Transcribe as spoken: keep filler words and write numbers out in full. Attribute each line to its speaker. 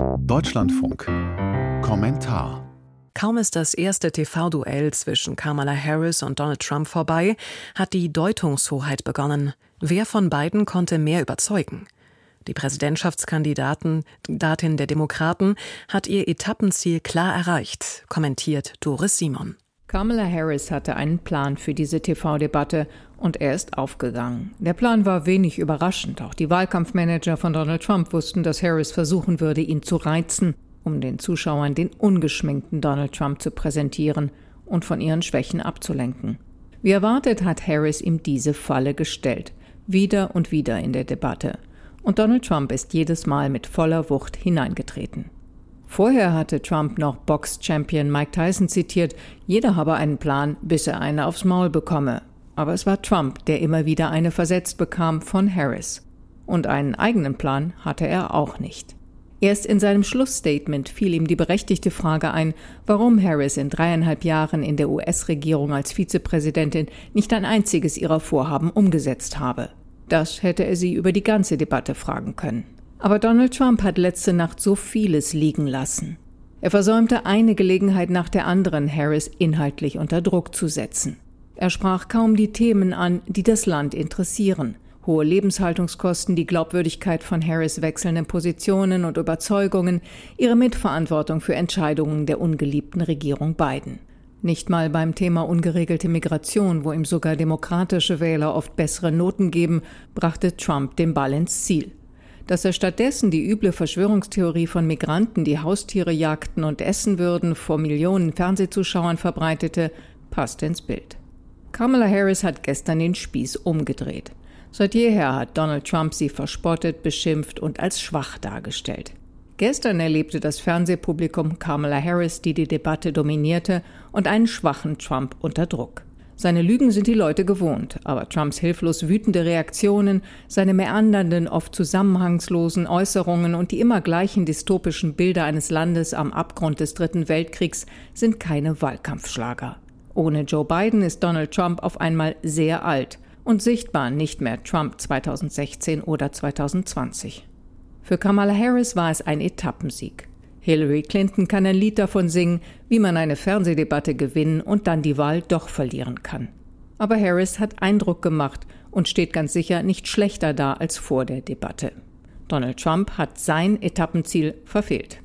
Speaker 1: Deutschlandfunk. Kommentar.
Speaker 2: Kaum ist das erste T V-Duell zwischen Kamala Harris und Donald Trump vorbei, hat die Deutungshoheit begonnen. Wer von beiden konnte mehr überzeugen? Die Präsidentschaftskandidatin Kandidatin der Demokraten hat ihr Etappenziel klar erreicht, kommentiert Doris Simon.
Speaker 3: Kamala Harris hatte einen Plan für diese T V-Debatte und er ist aufgegangen. Der Plan war wenig überraschend. Auch die Wahlkampfmanager von Donald Trump wussten, dass Harris versuchen würde, ihn zu reizen, um den Zuschauern den ungeschminkten Donald Trump zu präsentieren und von ihren Schwächen abzulenken. Wie erwartet hat Harris ihm diese Falle gestellt, wieder und wieder in der Debatte. Und Donald Trump ist jedes Mal mit voller Wucht hineingetreten. Vorher hatte Trump noch Box-Champion Mike Tyson zitiert, jeder habe einen Plan, bis er eine aufs Maul bekomme. Aber es war Trump, der immer wieder eine versetzt bekam von Harris. Und einen eigenen Plan hatte er auch nicht. Erst in seinem Schlussstatement fiel ihm die berechtigte Frage ein, warum Harris in dreieinhalb Jahren in der U S-Regierung als Vizepräsidentin nicht ein einziges ihrer Vorhaben umgesetzt habe. Das hätte er sie über die ganze Debatte fragen können. Aber Donald Trump hat letzte Nacht so vieles liegen lassen. Er versäumte eine Gelegenheit nach der anderen, Harris inhaltlich unter Druck zu setzen. Er sprach kaum die Themen an, die das Land interessieren. Hohe Lebenshaltungskosten, die Glaubwürdigkeit von Harris' wechselnden Positionen und Überzeugungen, ihre Mitverantwortung für Entscheidungen der ungeliebten Regierung Biden. Nicht mal beim Thema ungeregelte Migration, wo ihm sogar demokratische Wähler oft bessere Noten geben, brachte Trump den Ball ins Ziel. Dass er stattdessen die üble Verschwörungstheorie von Migranten, die Haustiere jagten und essen würden, vor Millionen Fernsehzuschauern verbreitete, passt ins Bild. Kamala Harris hat gestern den Spieß umgedreht. Seit jeher hat Donald Trump sie verspottet, beschimpft und als schwach dargestellt. Gestern erlebte das Fernsehpublikum Kamala Harris, die die Debatte dominierte, und einen schwachen Trump unter Druck. Seine Lügen sind die Leute gewohnt, aber Trumps hilflos wütende Reaktionen, seine meandernden, oft zusammenhangslosen Äußerungen und die immer gleichen dystopischen Bilder eines Landes am Abgrund des Dritten Weltkriegs sind keine Wahlkampfschlager. Ohne Joe Biden ist Donald Trump auf einmal sehr alt und sichtbar nicht mehr Trump zweitausendsechzehn oder zweitausendzwanzig. Für Kamala Harris war es ein Etappensieg. Hillary Clinton kann ein Lied davon singen, wie man eine Fernsehdebatte gewinnen und dann die Wahl doch verlieren kann. Aber Harris hat Eindruck gemacht und steht ganz sicher nicht schlechter da als vor der Debatte. Donald Trump hat sein Etappenziel verfehlt.